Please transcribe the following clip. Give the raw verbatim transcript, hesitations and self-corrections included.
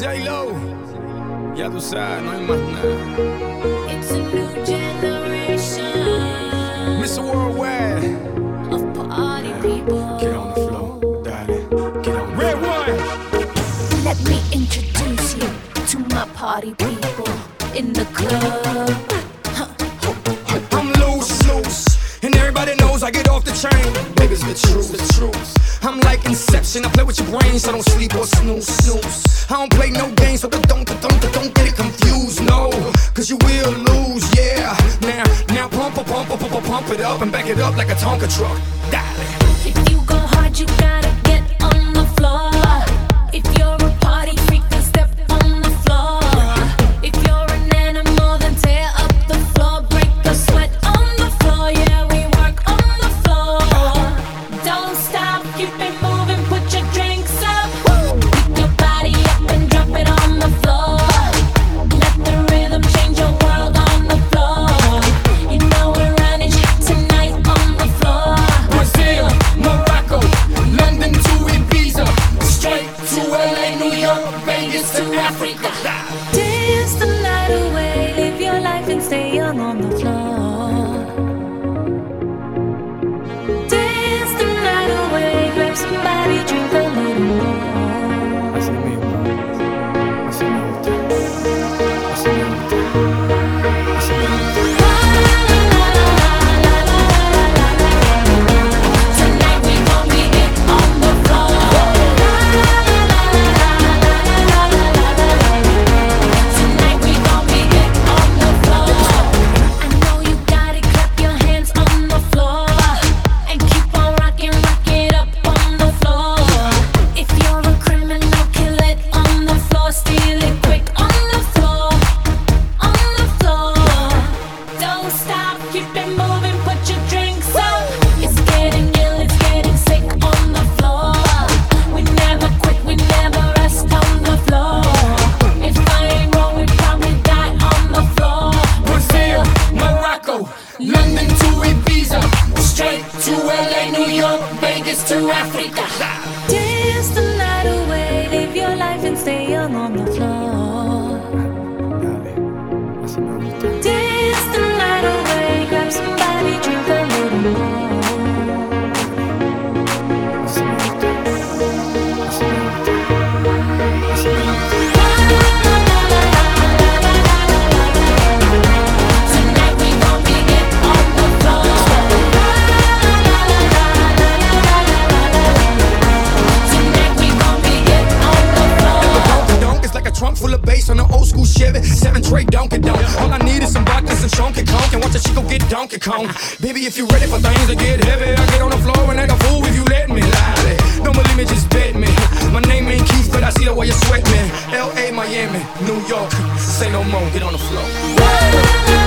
J-Lo, ya tú sabes, no hay más nada. It's a new generation mister Worldwide of party people. Get on the floor, darling. Get on the Red One. Let me introduce you to my party people in the club. I'm loose, loose, and everybody knows I get off the chain. Baby, it's the truth, the truth. I'm like Inception, I play with your brain, so don't sleep or snooze, snooze. I don't play no games, so don't, don't, don't, don't get it confused, no. Cause you will lose, yeah. Now, now pump, pump, pump, pump, pump, pump it up and back it up like a Tonka truck. Darling. If you go hard, you gotta get on the floor. If you're a party freak, then step on the floor. If you're an animal, then tear up the floor. Break the sweat on the floor, yeah, we work on the floor. Don't stop, keep it moving, put your drinks up. Pick your body up and drop it on the floor. Let the rhythm change your world on the floor. You know we're running tonight on the floor. Brazil, Morocco, London to Ibiza, straight to L A, New York, Vegas to Africa. Dance the night away, live your life and stay young on the floor. Dance the night away, grab somebody, drink a little more. Así mismo, así me gusta, así me gusta, así me gusta. Tonight we gon' be it on the floor. Tonight we gon' be it on the floor. I know you got it, clap your hands on the floor and keep on rocking, rock it up on the floor. If you're a criminal, kill it on the floor, steal it quick on the floor, on the floor. Don't stop, keep it moving, put your drinks up. It's getting ill, it's getting sick on the floor. We never quit, we never rest on the floor. If I ain't wrong, we probably die on the floor. Brazil, Morocco, London to Ibiza, straight to L A, New York, Vegas to Africa. Dance the night away, live your life and stay young on the floor. Dance the night away, grab somebody, drink a little more. Tonight we gon' be it on the floor. Tonight we gon' be it on the floor. Donk is like a trunk full of bass on an old school Chevy, seven tray Donkey Donk. All I need is some vodka, some Chunky Conk, and watch a chico get Donkey Kong. Baby, if you ready for things to get heavy, I get on the floor and act a fool if you let me. Lie. Don't believe me, just bet me. My name ain't Keith, but I see the way you sweat me. L A, Miami, New York, say no more, get on the floor.